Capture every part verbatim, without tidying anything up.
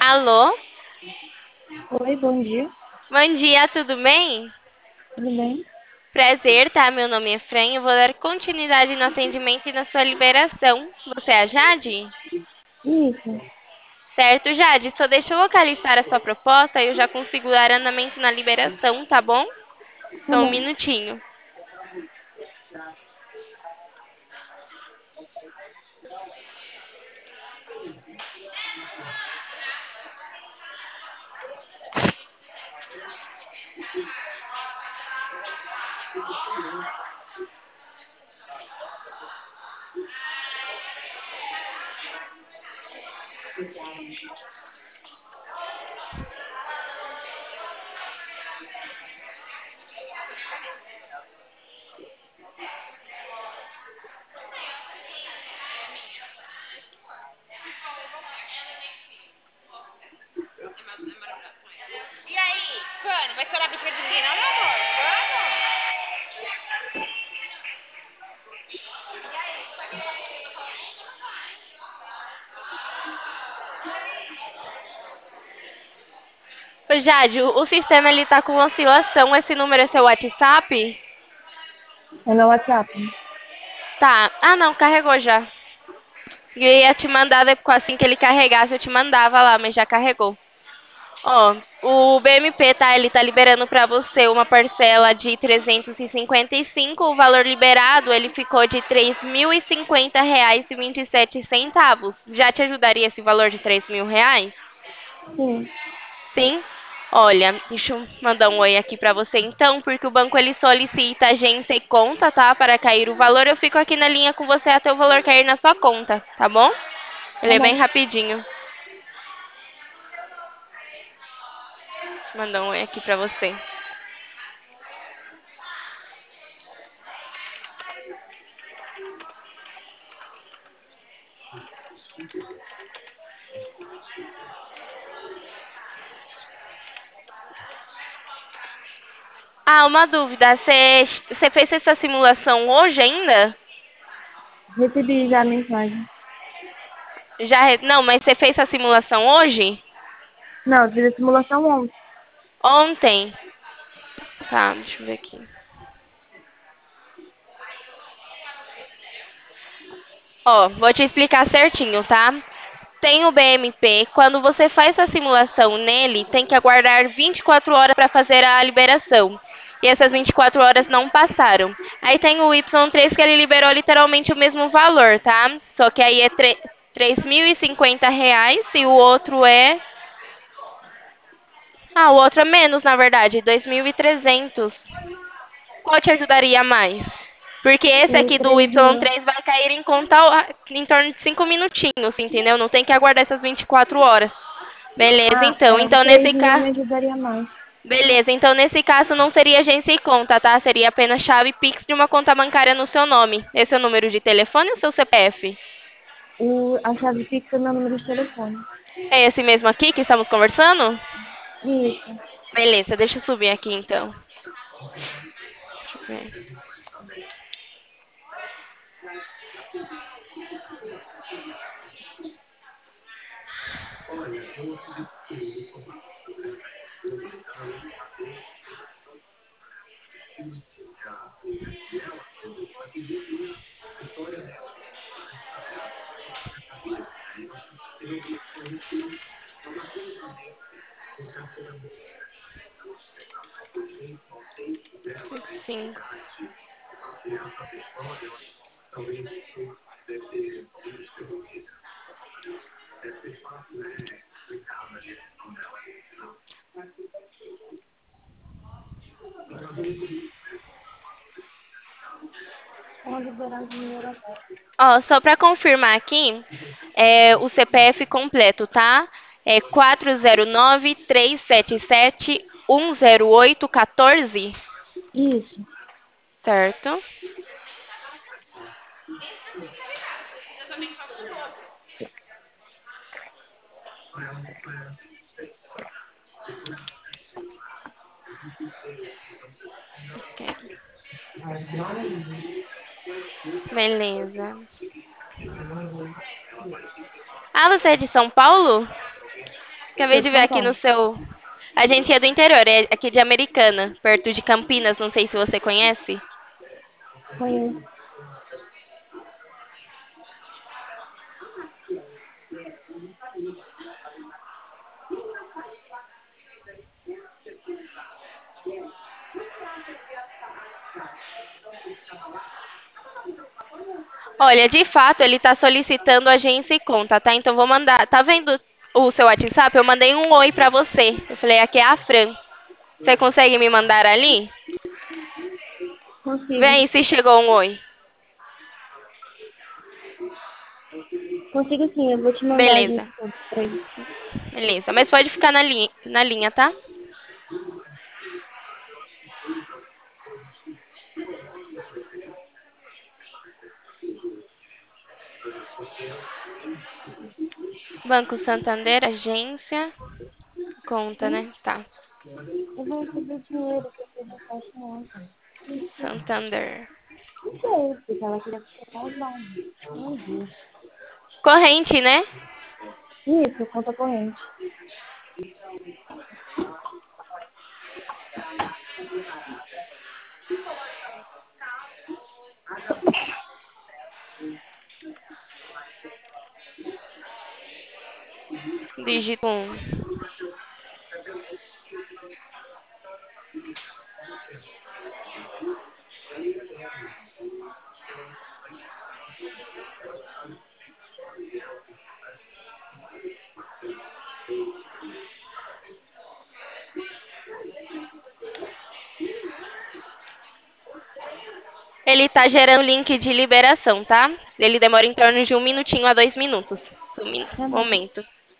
Alô? Oi, bom dia. Bom dia, tudo bem? Tudo bem? Prazer, tá? Meu nome é Fran. Eu vou dar continuidade no atendimento e na sua liberação. Você é a Jade? Isso. Certo, Jade. Só deixa eu localizar a sua proposta e eu já consigo dar andamento na liberação, tá bom? Tá Só um bom. minutinho. E aí, Cano, vai estourar a bicha de ninguém, não, meu amor? Vamos? Ô, Jade, o, o sistema ele tá com oscilação. Esse número é seu WhatsApp? É no WhatsApp. Tá. Ah, não, carregou já. Eu ia te mandar, depois, assim que ele carregasse, eu te mandava lá, mas já carregou. Ó, o B M P, tá? Ele tá liberando pra você uma parcela de trezentos e cinquenta e cinco. O valor liberado, ele ficou de três mil e cinquenta reais e vinte e sete centavos. Já te ajudaria esse valor de três mil reais? Sim. Sim? Olha, deixa eu mandar um oi aqui pra você então, porque o banco ele solicita agência e conta, tá? Para cair o valor. Eu fico aqui na linha com você até o valor cair na sua conta, tá bom? Ele Tá é bem bom. rapidinho. Deixa eu mandar um oi aqui pra você. Ah, uma dúvida. Você você fez essa simulação hoje ainda? Recebi já a mensagem. Já, re- não, mas você fez essa simulação hoje? Não, eu fiz a simulação ontem. Ontem. Tá, deixa eu ver aqui. Ó, vou te explicar certinho, tá? Tem o B M P, quando você faz a simulação nele, tem que aguardar vinte e quatro horas para fazer a liberação. E essas vinte e quatro horas não passaram. Aí tem o Y três que ele liberou literalmente o mesmo valor, tá? Só que aí é tre- três mil e cinquenta reais e o outro é. Ah, o outro é menos, na verdade, dois mil e trezentos. Qual te ajudaria mais? Porque esse O aqui do três Y mil. três vai cair em conta ah, em torno de cinco minutinhos, entendeu? Não tem que aguardar essas vinte e quatro horas. Beleza, Ah, então. é, o Então, três nesse mil caso. me ajudaria mais. Beleza, então nesse caso não seria agência e conta, tá? Seria apenas chave Pix de uma conta bancária no seu nome. Esse é o número de telefone ou seu C P F? O, a chave fixa é meu número de telefone. É esse mesmo aqui que estamos conversando? Isso. Beleza, deixa eu subir aqui então. Deixa eu ver. Cinco. Pode liberar o dinheiro agora. Ó, só para confirmar aqui, é, o C P F completo, tá? É quatro zero nove, três sete sete, um zero oito um quatro. Isso. Certo? Ok. Beleza. Ah, você é de São Paulo? Acabei Sou de de ver São aqui no Paulo. seu. A gente é do interior, é aqui de Americana, perto de Campinas, não sei se você conhece. Conheço. Olha, de fato, ele está solicitando agência e conta, tá? Então vou mandar. Tá vendo o seu WhatsApp? Eu mandei um oi pra você. Eu falei, aqui é a Fran. Você consegue me mandar ali? Vê Consigo. aí se chegou um oi. Consigo sim, eu vou te mandar a Beleza, gente tudo. Peraí. beleza. Mas pode ficar na linha, na linha, tá? Banco Santander, agência, conta, Sim, né? Tá. eu vou receber dinheiro que eu fiz a festa ontem. Santander. Não sei, porque ela queria comprar os bairros. Não vi. Corrente, né? Isso, conta corrente. Dígito um. Ele tá gerando link de liberação, tá? Ele demora em torno de um minutinho a dois minutos. Um min- Tá bom. momento.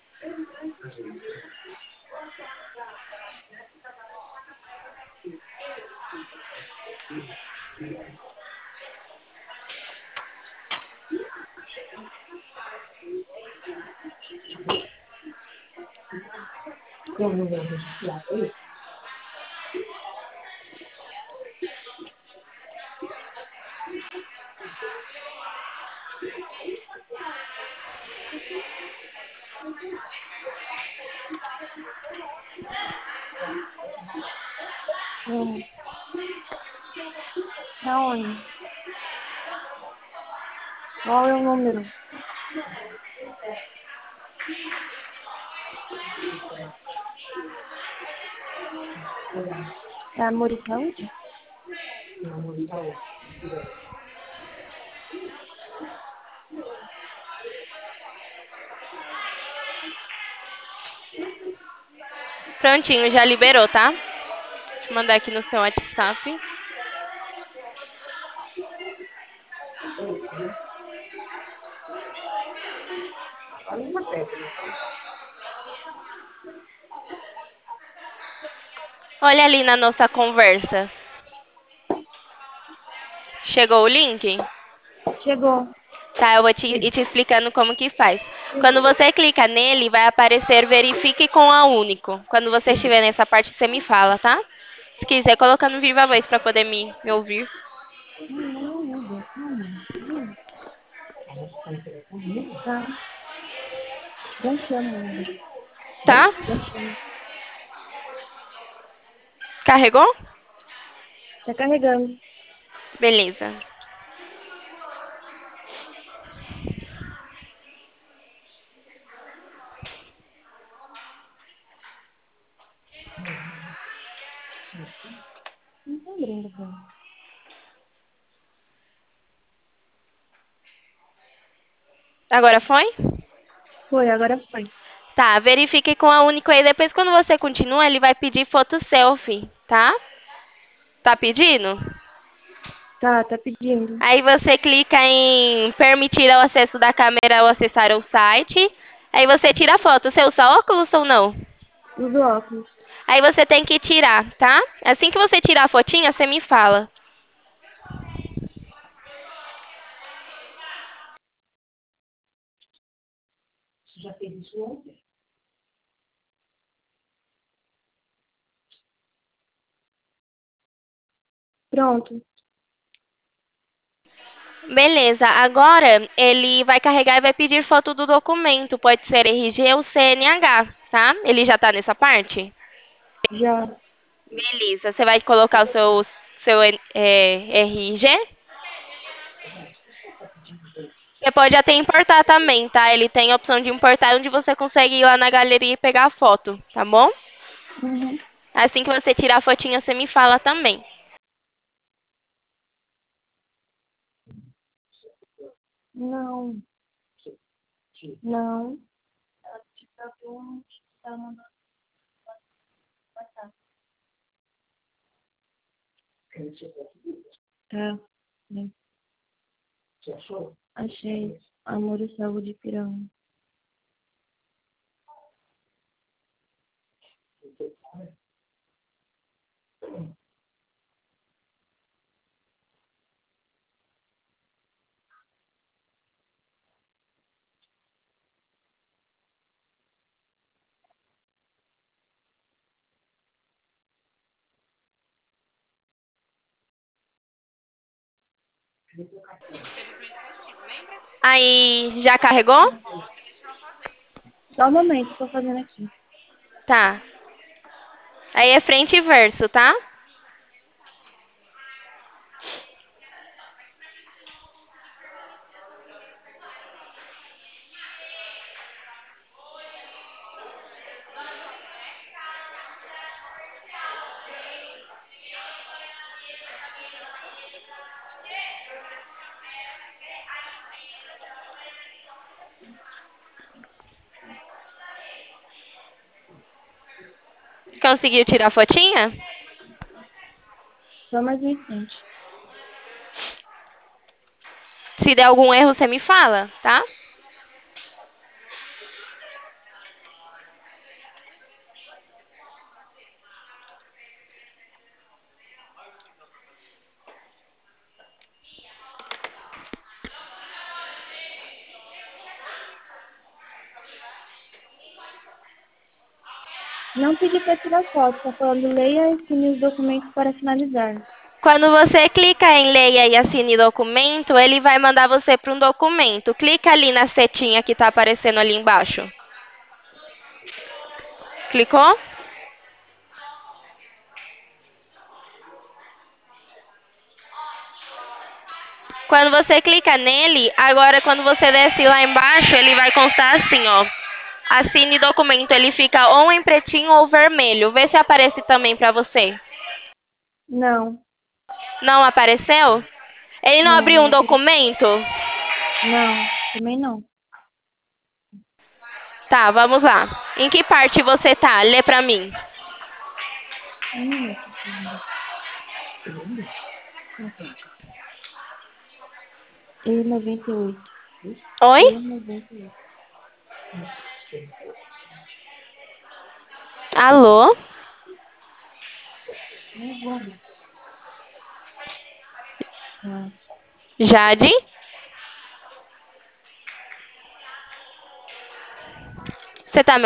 Como eu vou registrar isso? Hum. Da onde? Qual é o número? É a Muri Saúde? Prontinho, já liberou, tá? Deixa eu mandar aqui no seu WhatsApp. Olha ali na nossa conversa. Chegou o link? Chegou. Tá, eu vou te, ir te explicando como que faz. Quando você clica nele, vai aparecer verifique com a Único. Quando você estiver nessa parte, você me fala, tá? Se quiser, coloca no Viva Voz pra poder me, me ouvir. Hum, meu Deus. Hum. Hum. Tá. Já chamo. Tá? Já chamo. Carregou? Tá carregando. Beleza. Não tá abrindo, velho. Agora foi? Foi, agora foi. Tá, verifique com a Único aí. Depois, quando você continua, ele vai pedir foto selfie, tá? Tá pedindo? Tá, tá pedindo. Aí você clica em permitir o acesso da câmera ao acessar o site. Aí você tira a foto. Você usa óculos ou não? Uso óculos. Aí você tem que tirar, tá? Assim que você tirar a fotinha, você me fala. Pronto. Beleza, agora ele vai carregar e vai pedir foto do documento. Pode ser R G ou C N H, tá? Ele já tá nessa parte? Já. Beleza. Você vai colocar o seu, seu é, R G. Você pode até importar também, tá? Ele tem a opção de importar onde você consegue ir lá na galeria e pegar a foto, tá bom? Uhum. Assim que você tirar a fotinha, você me fala também. Não. Não. Tá. Né? Achei. Amor e saúde pirão. Aí, já carregou? Só um momento, tô fazendo aqui. Tá. Aí é frente e verso, tá? Conseguiu tirar a fotinha? Só mais um instante. Se der algum erro, você me fala, tá? Não pedi para tirar foto, tá falando leia e assine os documentos para finalizar. Quando você clica em leia e assine documento, ele vai mandar você para um documento. Clica ali na setinha que está aparecendo ali embaixo. Clicou? Quando você clica nele, agora quando você desce lá embaixo, ele vai constar assim, ó. Assine documento, ele fica ou em pretinho ou vermelho. Vê se aparece também para você. Não, Não apareceu? Ele não não, abriu não um apareceu. documento? Não, também não. Tá, vamos lá. Em que parte você tá? Lê pra mim. Um minuto. E noventa e oito. Oi? E noventa e oito. Alô? Não vou. Tá. Jade? Você tá me